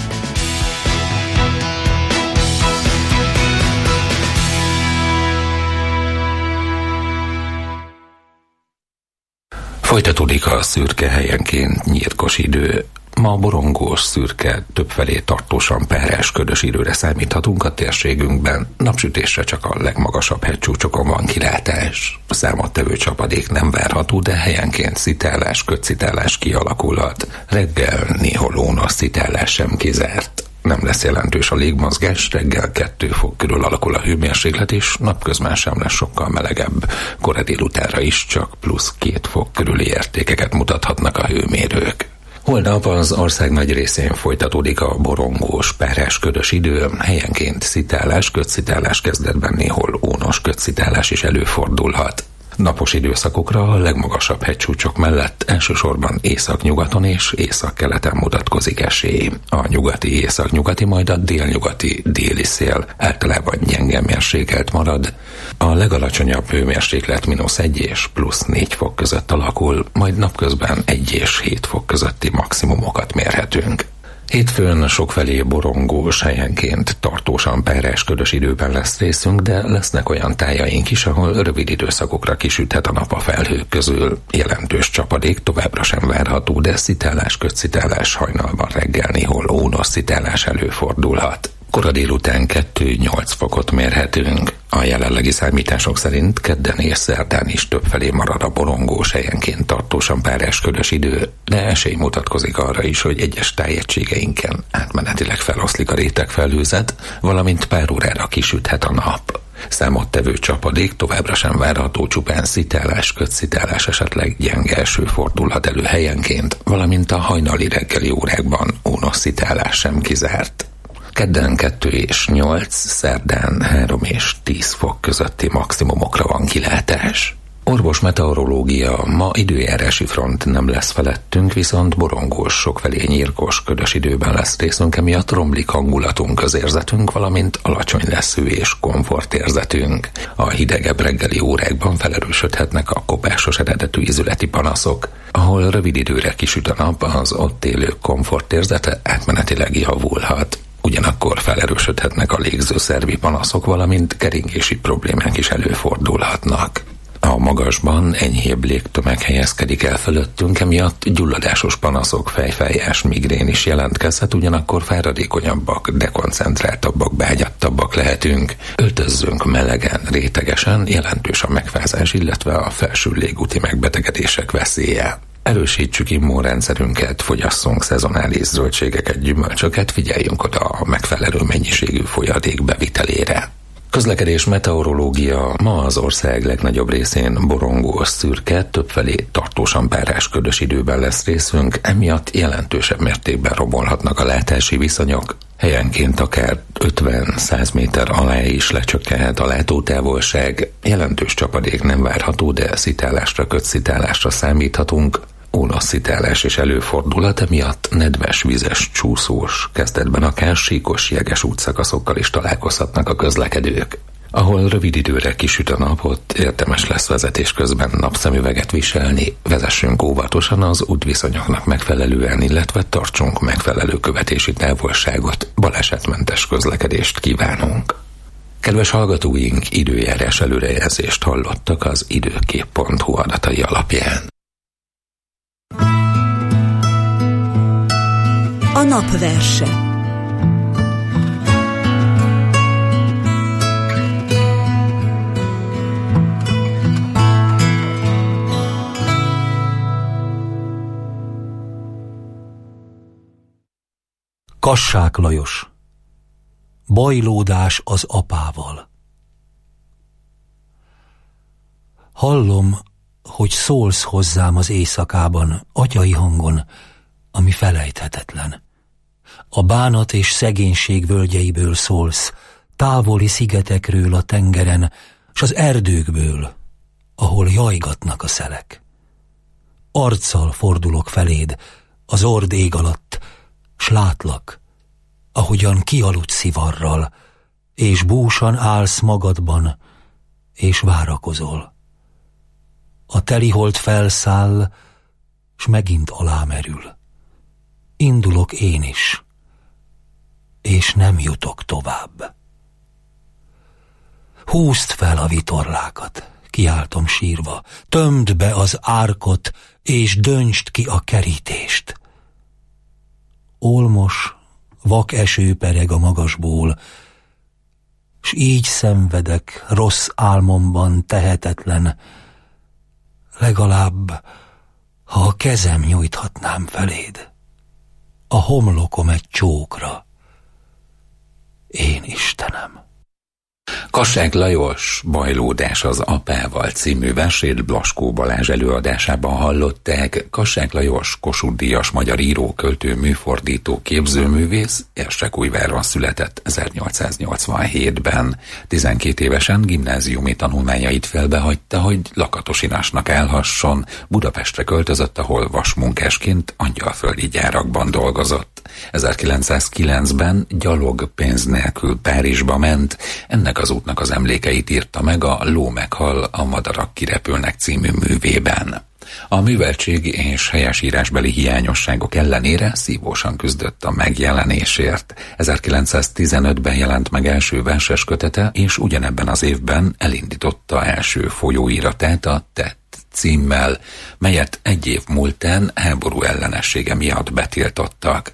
Folytatódik a szürke helyenként nyírkos idő. Ma borongós, szürke, többfelé tartósan párás, ködös időre számíthatunk a térségünkben. Napsütésre csak a legmagasabb hegycsúcsokon van kilátás. Számottevő csapadék nem várható, de helyenként szitálás, ködszitálás kialakulhat. Reggel néhol ónos szitálás sem kizárt. Nem lesz jelentős a légmozgás, reggel 2 fok körül alakul a hőmérséklet, és napközben sem lesz sokkal melegebb. Kora délutánra is csak plusz 2 fok körüli értékeket mutathatnak a hőmérők. Holnap az ország nagy részén folytatódik a borongós, párás, ködös idő, helyenként szitálás, ködszitálás, kezdetben néhol ónos ködszitálás is előfordulhat. Napos időszakokra a legmagasabb hegycsúcsok mellett elsősorban északnyugaton és északkeleten mutatkozik esély. A nyugati északnyugati, majd a délnyugati déli szél általában gyenge mérsékelt marad. A legalacsonyabb hőmérséklet -1 és +4 fok között alakul, majd napközben 1 és 7 fok közötti maximumokat mérhetünk. Hétfőn sokfelé borongós, helyenként tartósan párás, ködös időben lesz részünk, de lesznek olyan tájaink is, ahol rövid időszakokra kisüthet a nap a felhők közül. Jelentős csapadék továbbra sem várható, de szitálás, ködszitálás, hajnalban reggel néhol ónos szitálás előfordulhat. Kora délután 2-8 fokot mérhetünk. A jelenlegi számítások szerint kedden és szerdán is többfelé marad a borongós, helyenként tartósan párás, ködös idő, de esély mutatkozik arra is, hogy egyes tájegységeinken átmenetileg feloszlik a rétegfelhőzet, valamint pár órára kisüthet a nap. Számottevő csapadék továbbra sem várható, csupán szitálás, ködszitálás, esetleg gyenge eső fordulhat elő helyenként, valamint a hajnali reggeli órákban ónos szitálás sem kizárt. Kedden 2 és 8, szerdán 3 és 10 fok közötti maximumokra van kilátás. Orvos meteorológia, ma időjárási front nem lesz felettünk, viszont borongós, sokfelé nyírkos, ködös időben lesz részünk, emiatt romlik hangulatunk, közérzetünk, valamint alacsony lesz hő és komfortérzetünk. A hidegebb reggeli órákban felerősödhetnek a kopásos eredetű ízületi panaszok. Ahol rövid időre kisüt a nap, az ott élők komfortérzete átmenetileg javulhat. Ugyanakkor felerősödhetnek a légzőszervi panaszok, valamint keringési problémák is előfordulhatnak. A magasban enyhébb légtömeg helyezkedik el fölöttünk, emiatt gyulladásos panaszok, fejfájás, migrén is jelentkezhet, ugyanakkor fáradékonyabbak, dekoncentráltabbak, beágyattabbak lehetünk. Öltözzünk melegen, rétegesen, jelentős a megfázás, illetve a felső légúti megbetegedések veszélye. Erősítsük immunrendszerünket, fogyasszunk szezonális zöldségeket, gyümölcsöket, figyeljünk oda a megfelelő mennyiségű folyadék bevitelére. Közlekedés meteorológia, ma az ország legnagyobb részén borongós, szürke, többfelé tartósan párás ködös időben lesz részünk, emiatt jelentősebb mértékben romolhatnak a látási viszonyok. Helyenként akár 50-100 méter alá is lecsökkenhet a látótávolság, jelentős csapadék nem várható, de szitálásra, kötszitálásra számíthatunk. Ónosszitálás is előfordulhat, emiatt nedves, vizes, csúszós, kezdetben akár síkos, jeges útszakaszokkal is találkozhatnak a közlekedők. Ahol rövid időre kisüt a nap, ott érdemes lesz vezetés közben napszemüveget viselni, vezessünk óvatosan az útviszonyoknak megfelelően, illetve tartsunk megfelelő követési távolságot, balesetmentes közlekedést kívánunk. Kedves hallgatóink, időjárás előrejelzést hallottak az időkép.hu adatai alapján. A napverse. Kassák Lajos. Bajlódás az apával. Hallom, hogy szólsz hozzám az éjszakában, atyai hangon, ami felejthetetlen. A bánat és szegénység völgyeiből szólsz, távoli szigetekről a tengeren, s az erdőkből, ahol jajgatnak a szelek. Arccal fordulok feléd, az ord ég alatt, s látlak, ahogyan kialudt szivarral, és búsan állsz magadban, és várakozol. A telihold felszáll, s megint alámerül. Indulok én is, és nem jutok tovább. Húzd fel a vitorlákat, kiáltom sírva, tömd be az árkot, és döntsd ki a kerítést. Olmos, vak eső pereg a magasból, s így szenvedek rossz álmomban tehetetlen, legalább, ha a kezem nyújthatnám feléd. A homlokom egy csókra. Én Istenem. Kassák Lajos Bajlódás az apával című versét Blaskó Balázs előadásában hallották. Kassák Lajos Kossuth-díjas magyar író, költő, műfordító, képzőművész, Érsekújváron született 1887-ben. 12 évesen gimnáziumi tanulmányait félbehagyta, hogy Lakatosinasnak állhasson. Budapestre költözött, ahol vasmunkásként angyalföldi gyárakban dolgozott. 1909-ben gyalog pénz nélkül Párizsba ment, ennek az útnak az emlékeit írta meg a Ló meghal, a madarak kirepülnek című művében. A műveltség és helyesírásbeli hiányosságok ellenére szívósan küzdött a megjelenésért. 1915-ben jelent meg első verses kötete, és ugyanebben az évben elindította első folyóiratát, a Tett címmel, melyet egy év múltán háború ellenessége miatt betiltottak.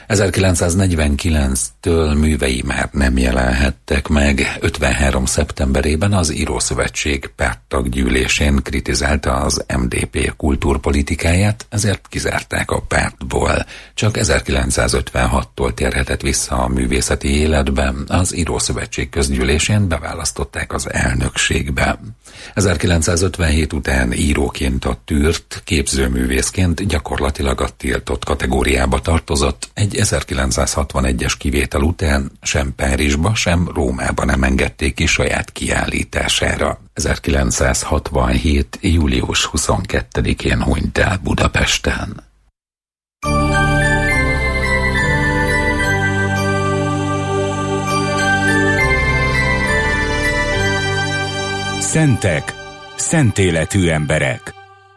1949-től művei már nem jelenhettek meg. 53. szeptemberében az Írószövetség párttaggyűlésén kritizálta az MDP kultúrpolitikáját, ezért kizárták a pártból. Csak 1956-tól térhetett vissza a művészeti életbe, az Írószövetség közgyűlésén beválasztották az elnökségbe. 1957 után íróként a tűrt, képzőművészként gyakorlatilag a tiltott kategóriába tartozott, egy 1961-es kivétel után sem Párizsba, sem Rómába nem engedték ki saját kiállítására. 1967. július 22-én hunyt el Budapesten. Szentek, szentéletű emberek.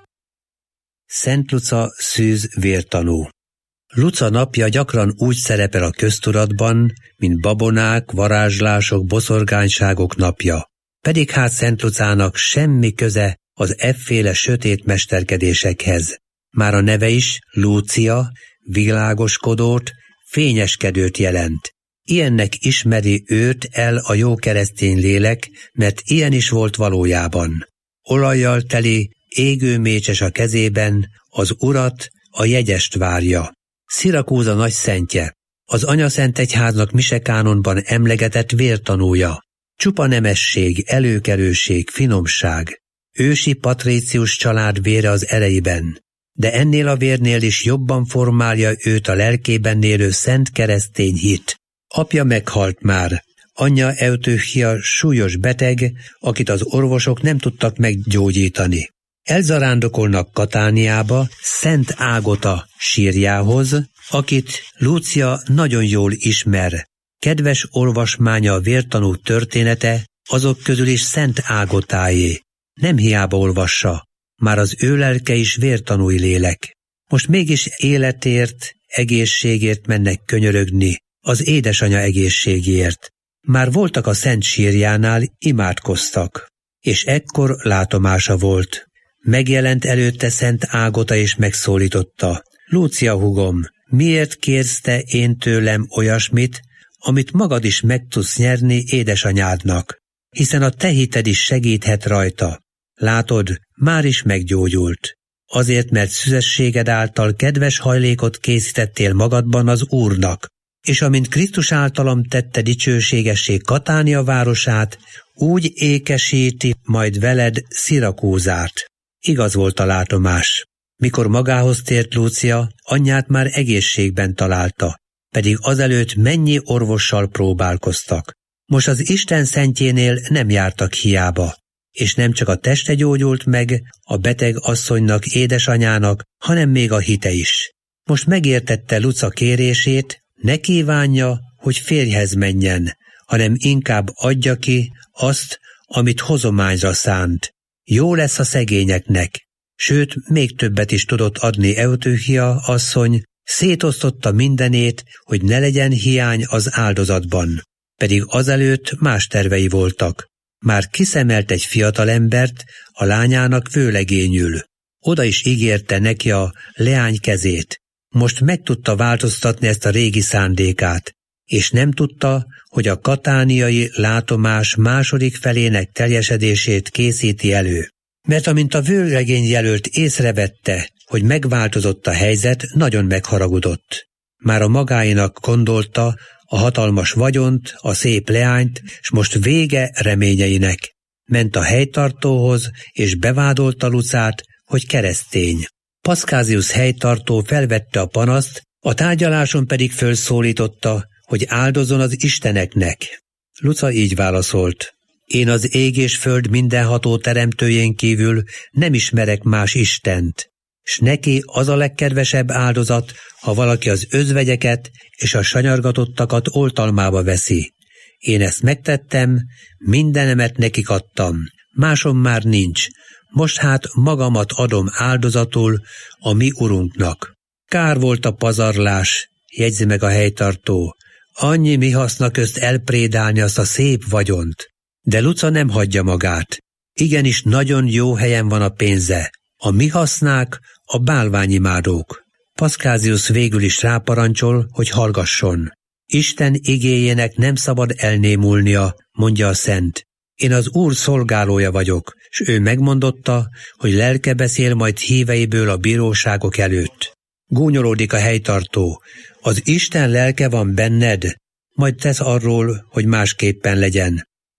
Szent Luca szűz vértanú. Luca napja gyakran úgy szerepel a köztudatban, mint babonák, varázslások, boszorkányságok napja. Pedig hát Szent Lucának semmi köze az efféle sötét mesterkedésekhez. Már a neve is Lúcia, világoskodót, fényeskedőt jelent. Ilyennek ismeri őt el a jó keresztény lélek, mert ilyen is volt valójában. Olajjal teli, égő mécses a kezében, az urat, a jegyest várja. Szirakúza nagy szentje, az anyaszentegyháznak misekánonban emlegetett vértanúja. Csupa nemesség, előkelőség, finomság. Ősi patrícius család vére az ereiben, de ennél a vérnél is jobban formálja őt a lelkében élő szent keresztény hit. Apja meghalt már, anyja Eutőchia súlyos beteg, akit az orvosok nem tudtak meggyógyítani. Elzarándokolnak Katániába Szent Ágota sírjához, akit Lúcia nagyon jól ismer. Kedves olvasmánya a vértanú története, azok közül is Szent Ágotáé. Nem hiába olvassa, már az ő lelke is vértanúi lélek. Most mégis életért, egészségért mennek könyörögni, az édesanyja egészségért. Már voltak a Szent sírjánál, imádkoztak, és ekkor látomása volt. Megjelent előtte Szent Ágota és megszólította: Lúcia húgom, miért kérsz te én tőlem olyasmit, amit magad is meg tudsz nyerni édesanyádnak, hiszen a te hited is segíthet rajta. Látod, már is meggyógyult. Azért, mert szüzességed által kedves hajlékot készítettél magadban az Úrnak, és amint Krisztus általam tette dicsőségessé Katánia városát, úgy ékesíti majd veled Szirakúzát. Igaz volt a látomás. Mikor magához tért Lúcia, anyját már egészségben találta, pedig azelőtt mennyi orvossal próbálkoztak. Most az Isten szentjénél nem jártak hiába, és nem csak a teste gyógyult meg a beteg asszonynak, édesanyának, hanem még a hite is. Most megértette Luca kérését, ne kívánja, hogy férjhez menjen, hanem inkább adja ki azt, amit hozományra szánt. Jó lesz a szegényeknek. Sőt, még többet is tudott adni Eutőchia asszony, szétosztotta mindenét, hogy ne legyen hiány az áldozatban. Pedig azelőtt más tervei voltak. Már kiszemelt egy fiatalembert, a lányának vőlegényül. Oda is ígérte neki a leány kezét. Most meg tudta változtatni ezt a régi szándékát, és nem tudta, hogy a katániai látomás második felének teljesedését készíti elő. Mert amint a vőlegény jelölt észrevette, hogy megváltozott a helyzet, nagyon megharagudott. Már a magáinak gondolta a hatalmas vagyont, a szép leányt, s most vége reményeinek. Ment a helytartóhoz, és bevádolta Lucát, hogy keresztény. Paszkáziusz helytartó felvette a panaszt, a tárgyaláson pedig fölszólította, hogy áldozzon az isteneknek. Luca így válaszolt: én az ég és föld mindenható teremtőjén kívül nem ismerek más istent, s neki az a legkedvesebb áldozat, ha valaki az özvegyeket és a sanyargatottakat oltalmába veszi. Én ezt megtettem, mindenemet nekik adtam, másom már nincs, most hát magamat adom áldozatul a mi urunknak. Kár volt a pazarlás, jegyzi meg a helytartó, annyi mi haszna közt elprédálni azt a szép vagyont. De Luca nem hagyja magát. Igenis nagyon jó helyen van a pénze. A mi hasznák a bálványimádók. Paszkáziusz végül is ráparancsol, hogy hallgasson. Isten igéjének nem szabad elnémulnia, mondja a szent. Én az Úr szolgálója vagyok, s ő megmondotta, hogy lelke beszél majd híveiből a bíróságok előtt. Gúnyolódik a helytartó. Az Isten lelke van benned, majd tesz arról, hogy másképpen legyen.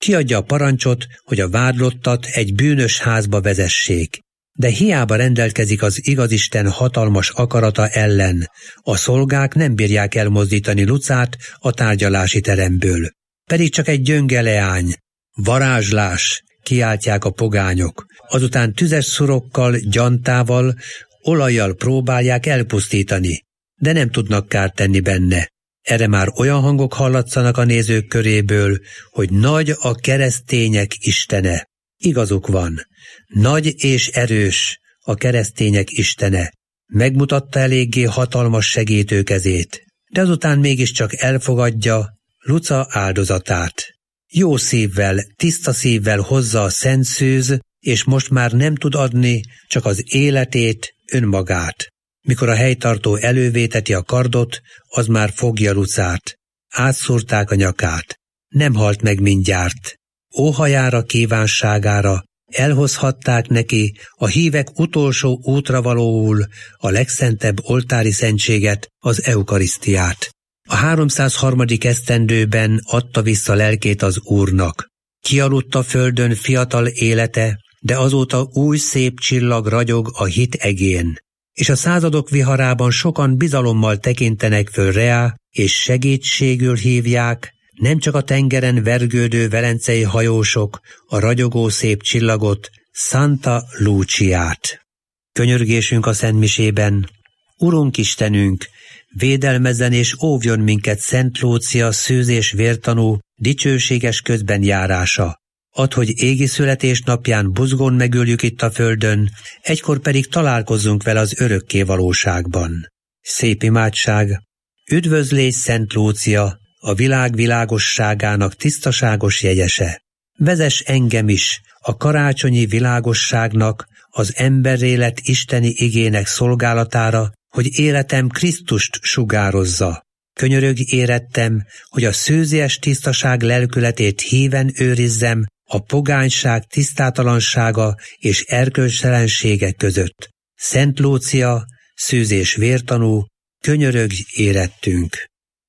kiadja a parancsot, hogy a vádlottat egy bűnös házba vezessék. De hiába rendelkezik az igazisten hatalmas akarata ellen, a szolgák nem bírják elmozdítani Lucát a tárgyalási teremből. Pedig csak egy gyönge leány. Varázslás, kiáltják a pogányok. Azután tüzes szurokkal, gyantával, olajjal próbálják elpusztítani, de nem tudnak kárt tenni benne. Erre már olyan hangok hallatszanak a nézők köréből, hogy nagy a keresztények istene. Igazuk van. Nagy és erős a keresztények istene. Megmutatta eléggé hatalmas segítőkezét, de azután mégiscsak elfogadja Luca áldozatát. Jó szívvel, tiszta szívvel hozza a szent szűz, és most már nem tud adni csak az életét, önmagát. Mikor a helytartó elővéteti a kardot, az már fogja Lucát. Átszúrták a nyakát. Nem halt meg mindjárt. Óhajára, kívánságára elhozhatták neki a hívek utolsó útravalóul a legszentebb oltári szentséget, az eukarisztiát. A 303. esztendőben adta vissza lelkét az Úrnak. Kialudt a földön fiatal élete, de azóta új szép csillag ragyog a hit egén. És a századok viharában sokan bizalommal tekintenek föl reá, és segítségül hívják, nem csak a tengeren vergődő velencei hajósok, a ragyogó szép csillagot, Santa Luciát. Könyörgésünk a szentmisében: Urunk Istenünk, védelmezzen és óvjon minket Szent Lúcia szűz és vértanú, dicsőséges közben járása. Add, hogy égi születésnapján buzgón megöljük itt a földön, egykor pedig találkozzunk vele az örökké valóságban. Szép imádság! Üdvözlégy Szent Lúcia, a világ világosságának tisztaságos jegyese! Vezess engem is a karácsonyi világosságnak, az emberélet isteni igének szolgálatára, hogy életem Krisztust sugározza. Könyörög érettem, hogy a szőzies tisztaság lelkületét híven őrizzem a pogányság tisztátalansága és erkölcstelensége között. Szent Lúcia, szűz és vértanú, könyörög érettünk.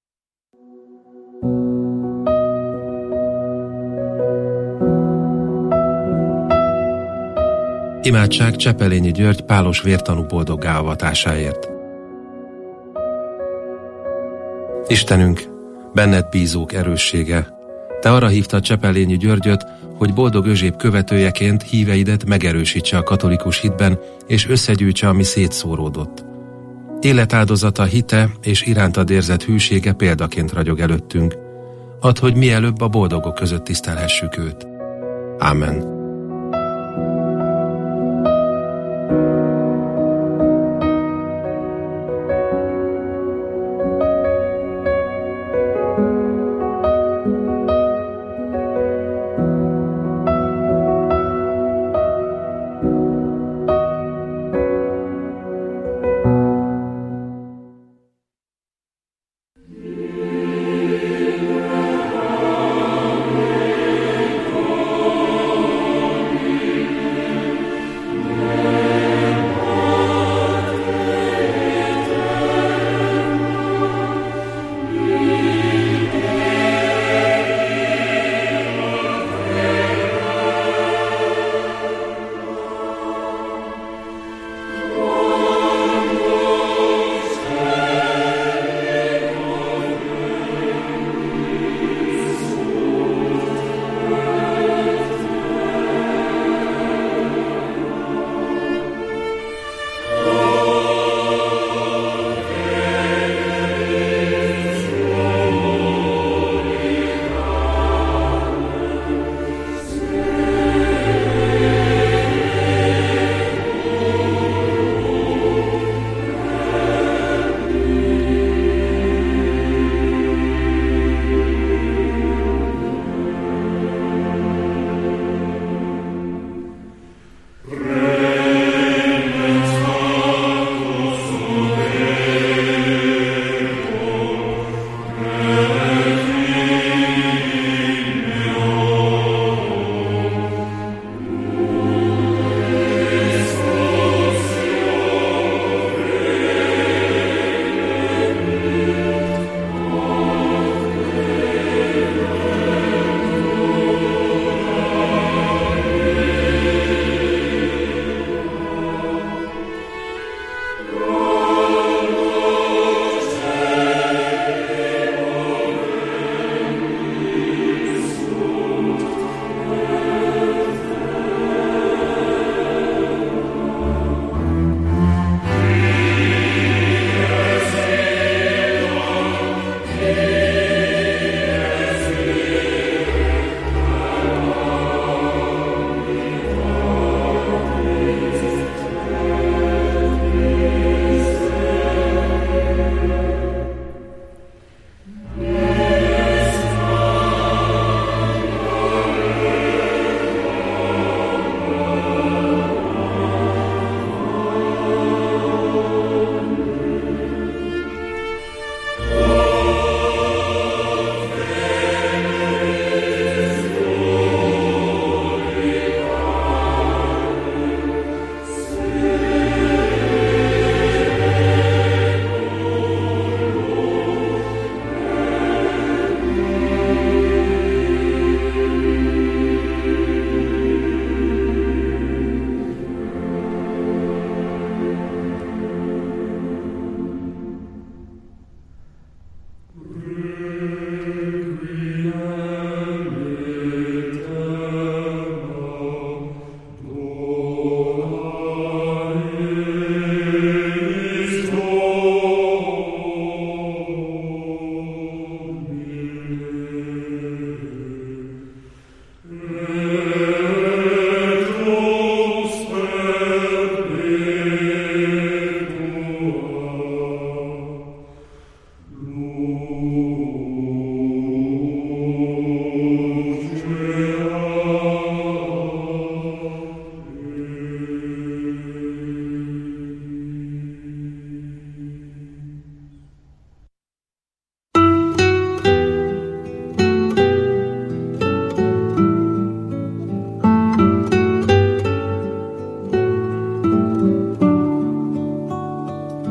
Imádság Csepelényi György pálos vértanú boldoggá avatásáért. Istenünk, benned bízók erőssége, te arra hívtad Csepelényi Györgyöt, hogy boldog Özséb követőjeként híveidet megerősítse a katolikus hitben, és összegyűjtse, ami szétszóródott. Életáldozata, hite és irántad érzett hűsége példaként ragyog előttünk. Add, hogy mielőbb a boldogok között tisztelhessük őt. Ámen.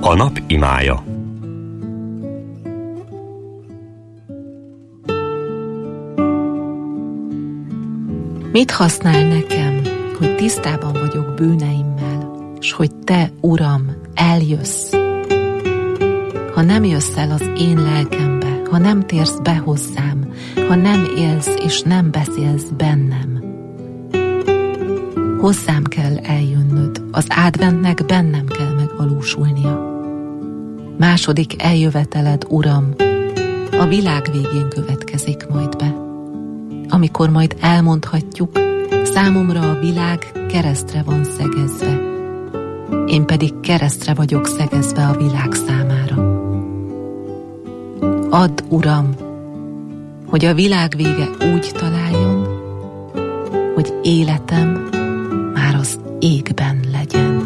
A nap imája. Mit használ nekem, hogy tisztában vagyok bűneimmel, s hogy te, Uram, eljössz? Ha nem jössz el az én lelkembe, ha nem térsz be hozzám, ha nem élsz és nem beszélsz bennem. Hozzám kell eljönnöd, az adventnek bennem kell megvalósulnia. Második eljöveteled, Uram, a világ végén következik majd be. Amikor majd elmondhatjuk, számomra a világ keresztre van szegezve, én pedig keresztre vagyok szegezve a világ számára. Add, Uram, hogy a világ vége úgy találjon, hogy életem már az égben legyen.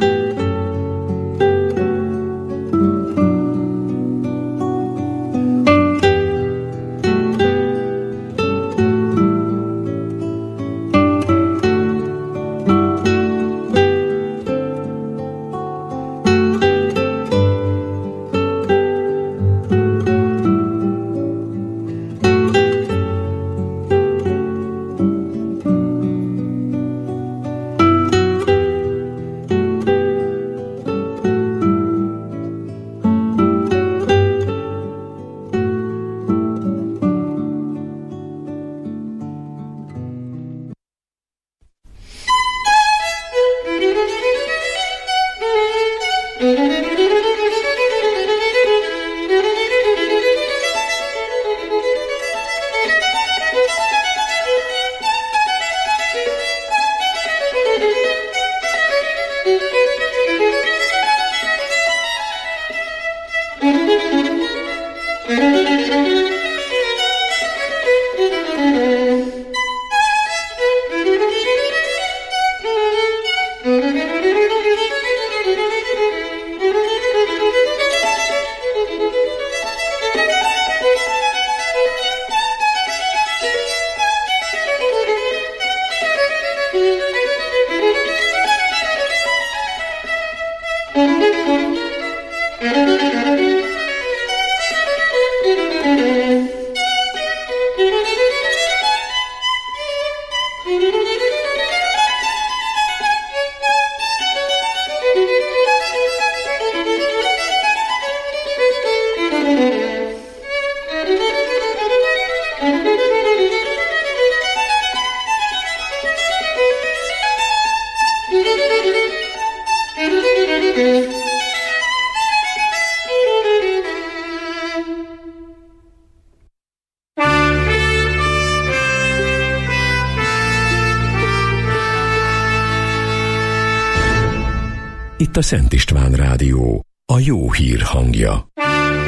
Itt a Szent István Rádió, a jó hír hangja.